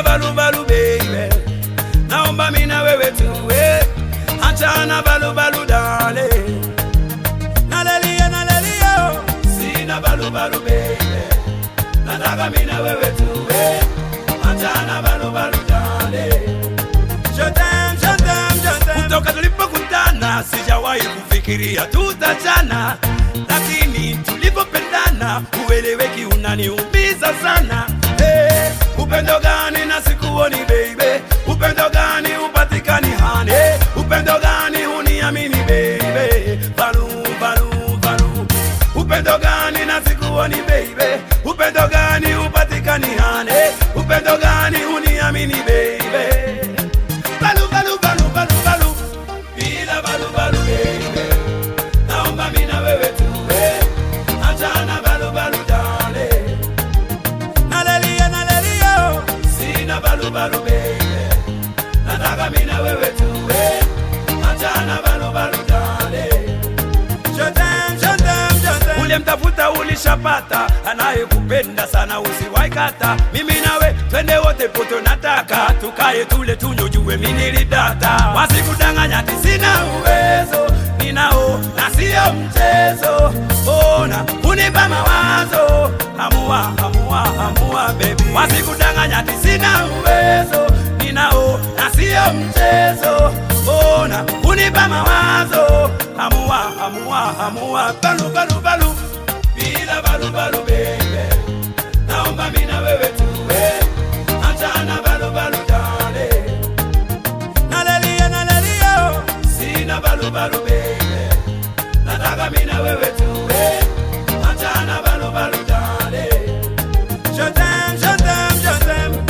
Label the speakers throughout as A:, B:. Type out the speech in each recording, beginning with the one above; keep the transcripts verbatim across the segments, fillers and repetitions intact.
A: balu balu baby, naomba mimi na wewe tuwe, achana balu balu dale. Nalelia nalelia, sina balu balu baby, nataka mimi na wewe tuwe, achana balu balu dale. Je t'aime, je t'aime, je t'aime. Kutoka tulipokutana sijawahi kufikiria tutachana, lakini tulipopendana ueleweki unaniumiza sana. Hey, upendo gani na sikuoni baby, upendo gani upatikani hani, upendo gani uniamini baby, balu balu balu. Upendo gani na sikuoni baby, upendo gani upatikani hani, upendo gani uniamini baby, balu balu balu balu balu, bila balu balu baby, naomba mimi na wewe tuwe, achana balu balu dale. Nalelia nalelia, sina balu balu baby, nataka mimi na wewe tuwe, achana balu balu dale. Je t'aime, je t'aime, je t'aime. Ule mtafuta ulishapata, anayekupenda sana usiwahi kata. Mimi nawe twende wote poto, nataka tukae tule tunyojue mimi nilidata. Wasikudanganya ati sina uwezo, ninao na sio mchezo. Ona unipa mawazo, amua amua amua baby. Wasikudanganya ati sina uwezo, ninao na sio mchezo. Ona unipa mawazo, amua amua amua. Balu balu balu, bila balu balu baby, naomba mimi na wewe tuwe, achana balu balu dale. Nalelia nalelia, sina balu balu baby, nataka mimi na wewe tuwe, achana balu balu dale. Je t'aime, je t'aime, je t'aime.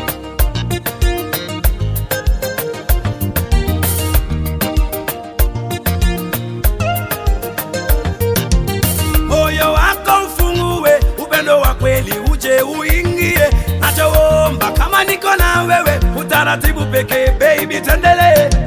A: Moyo wako ufungue, upendo wa kweli uje uingie. Nachoomba kama niko na wewe, utaratibu pekee baby, tendelee.